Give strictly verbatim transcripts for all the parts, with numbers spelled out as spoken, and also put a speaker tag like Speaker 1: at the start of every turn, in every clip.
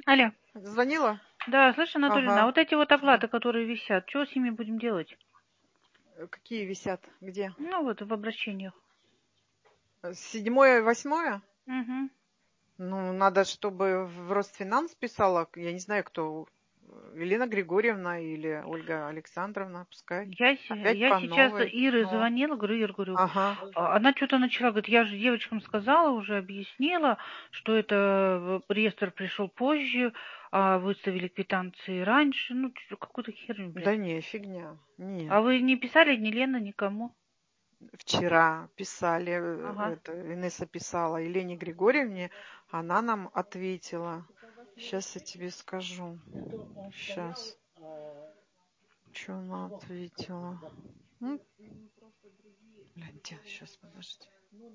Speaker 1: Алло.
Speaker 2: Звонила?
Speaker 1: Да, слышь, Анатольевна, а
Speaker 2: Ага.
Speaker 1: вот эти вот оплаты, которые висят, что с ними будем делать?
Speaker 2: Какие висят? Где?
Speaker 1: Ну, вот в обращениях.
Speaker 2: Седьмое, восьмое?
Speaker 1: Угу.
Speaker 2: Ну, надо, чтобы в Росфинанс писала, я не знаю, кто, Елена Григорьевна или Ольга Александровна, пускай.
Speaker 1: Я, се-
Speaker 2: Опять
Speaker 1: я
Speaker 2: по
Speaker 1: сейчас
Speaker 2: новой.
Speaker 1: Ире
Speaker 2: Ну,
Speaker 1: звонила, говорю, Ир, говорю,
Speaker 2: ага.
Speaker 1: а она что-то начала, говорит, я же девочкам сказала, уже объяснила, что это э, реестр пришел позже, а выставили квитанции раньше, ну, чё- какую-то херню, блядь.
Speaker 2: Да не, фигня. Не.
Speaker 1: А вы не писали ни Лена, никому?
Speaker 2: Вчера писали, э,
Speaker 1: Ага.
Speaker 2: это, Инесса писала Елене Григорьевне, она нам ответила. Сейчас я тебе скажу. Сейчас. Что она ответила? Ну, гляньте, сейчас, подожди.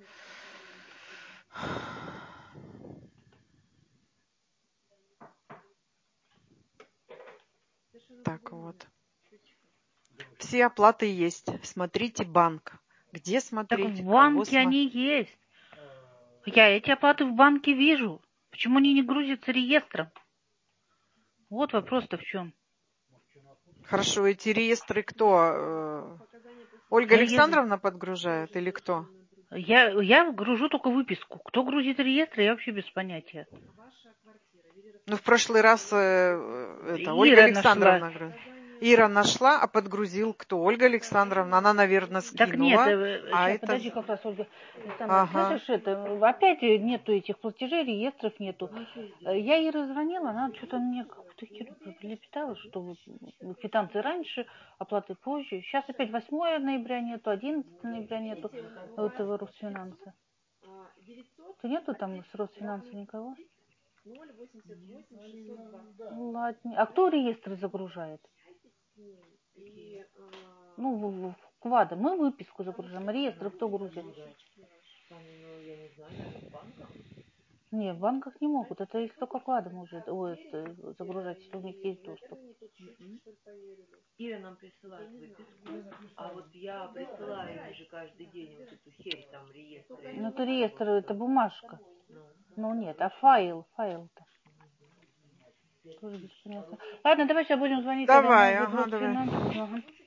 Speaker 2: Так вот. Все оплаты есть. Смотрите банк. Где
Speaker 1: Так
Speaker 2: смотреть?
Speaker 1: в
Speaker 2: Кого
Speaker 1: банке
Speaker 2: смотреть?
Speaker 1: они есть. Я эти оплаты в банке вижу. Почему они не грузятся реестром? Вот вопрос-то в чем.
Speaker 2: Хорошо, эти реестры кто? э, Ольга
Speaker 1: Реестр.
Speaker 2: Александровна подгружает или кто?
Speaker 1: Я, я гружу только выписку. Кто грузит реестр, я вообще без понятия.
Speaker 2: Ну, в прошлый раз э, э, это, Ольга
Speaker 1: Ира нашла.
Speaker 2: Александровна говорит. Ира нашла, а подгрузил кто? Ольга Александровна. Она, наверное,
Speaker 1: Так нет,
Speaker 2: скинула. А
Speaker 1: сейчас,
Speaker 2: это...
Speaker 1: подожди, как раз, Ольга Александровна,
Speaker 2: Ага.
Speaker 1: слышишь, это, опять нету этих платежей, реестров нету. Я Ире звонила, она что-то мне какую-то херню прилепетала, что квитанции раньше, оплаты позже. Сейчас опять восьмое ноября нету, одиннадцатое ноября нету этого Росфинанса. То нету там с Росфинанса никого? Ну, ладно. А кто реестры загружает? Ну, в, в, в квады. Мы выписку загружаем, а реестры кто грузит? Не, в банках не могут. Это их только квады может ой, это, загружать, если у них есть доступ.
Speaker 3: Ира нам присылает выписку, а вот я присылаю им же каждый день вот эту херь, там реестры.
Speaker 1: Ну, это реестр, это бумажка. Ну, нет, а файл, файл-то. Тоже без понятия. Ладно, давай сейчас будем звонить тогда
Speaker 2: Давай,
Speaker 1: на
Speaker 2: ага, давай.
Speaker 1: Росфинанс. Ага.